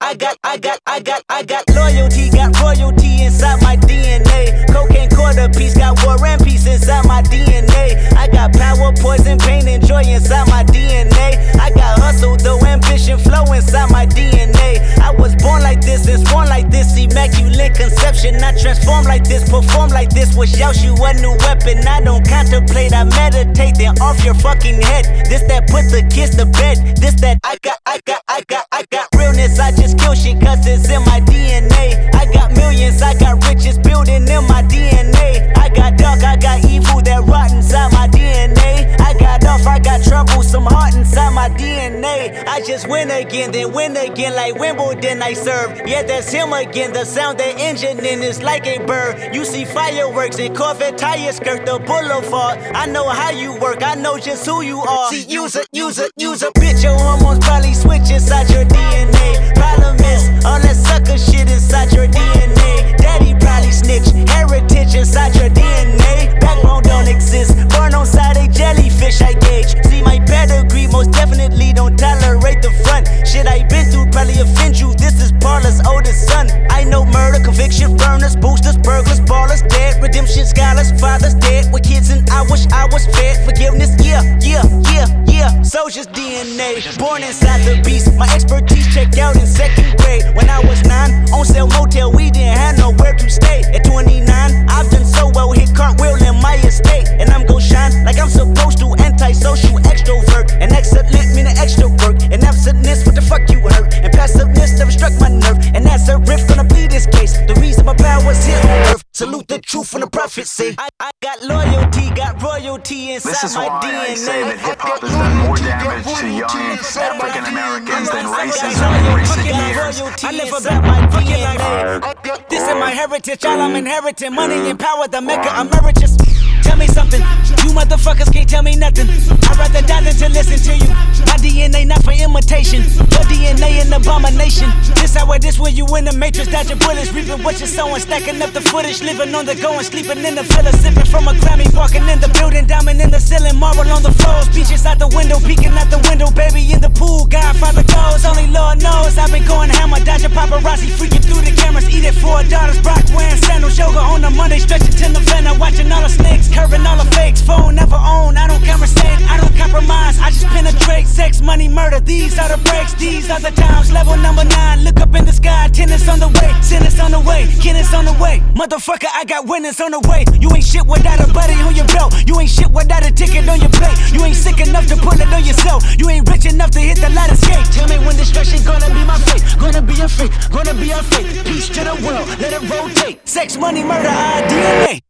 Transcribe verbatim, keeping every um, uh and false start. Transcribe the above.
I got, I got, I got, I got loyalty, got royalty inside my D N A. Cocaine quarter piece, got war and peace inside my D N A. I got power, poison, pain, and joy inside my D N A. I got hustle, though ambition, flow inside my D N A. I was born like this and born like this, immaculate conception. I transform like this, perform like this, wish out you a new weapon. I don't contemplate, I meditate, then off your fucking head. This that put the kids to bed. This that I got, I got, I got, I got realness. I just kill shit cause it's in my D N A. I got millions, I got riches building in my D N A. I got dark, I got evil that rot inside my D N A. I got off, I got trouble, some heart inside my D N A. I just win again, then win again like Wimbledon I serve. Yeah, that's him again, the sound that engine in is like a bird. You see fireworks and Corvette tires skirt the boulevard. I know how you work, I know just who you are. See, use a, use a, use a bitch, your hormones probably switch inside your D N A. Problem is, all that sucker shit inside your D N A. Daddy probably snitch, heritage inside your D N A. Backbone don't exist, born on side a jellyfish I gauge. See my pedigree, most definitely don't tolerate the front. Shit I been through probably offend you, this is Paula's oldest son. I know murder, conviction, burners, boosters, burglars, ballers, dead, redemption, scholars, fathers dead with kids and I wish I was fed. Forgiveness, yeah, yeah, yeah, yeah. Soldier's D N A, born inside the beast. My expertise checked out in second grade. When I was nine, on sale motel, we didn't have nowhere to stay. At twenty-nine, I've done so well, hit cartwheel in my estate. And I'm gon' shine like I'm supposed to, antisocial extrovert. And excellent meaning extra work. And absentness, what the fuck you hurt? And passiveness never struck my nerve. And that's a riff, gonna plead this case. The reason my power's here on earth. Salute the truth from the prophecy. I, I got loyalty, got royalty inside this is my why D N A. I say that hip-hop has done more damage to young African Americans than racism in recent years. I live about my D N A. This is my heritage, all I'm inheriting. Money and power, the maker emeritus. Tell me something, you motherfuckers can't tell me nothing. I'd rather die than to listen to you. My D N A not for imitation, your D N A an abomination. This how it is when you in the matrix, dodging bullets, reaping what you're sowing, stacking up the footage, living on the go and sleeping in the villa, sipping from a Grammy, walking in the building, diamond in the ceiling, marble on the floors, beaches out the window, peeking out the window, baby in the pool, Godfather goes, only Lord knows. I've been going hammer, dodging paparazzi, freaking through the cameras, eating four daughters, Brock wearing sandals, yoga on a Monday, stretching to November, watching all the snakes, curving all the fakes, phone never own, I don't conversate, I don't compromise, I just penetrate, sex, money, murder, these are the breaks, these are the times, level number nine, look up in the sky, tennis on the way, tennis on the way, tennis on the way, motherfucker, I got winners on the way, you ain't shit without a buddy on your belt, you ain't shit without a ticket on your plate, you ain't sick enough to pull it on yourself, you ain't rich enough to hit the ladder skate, tell me when destruction gonna be my fate, gonna be a fate, gonna be a fate, peace to the world, let it rotate, sex, money, murder, our D N A.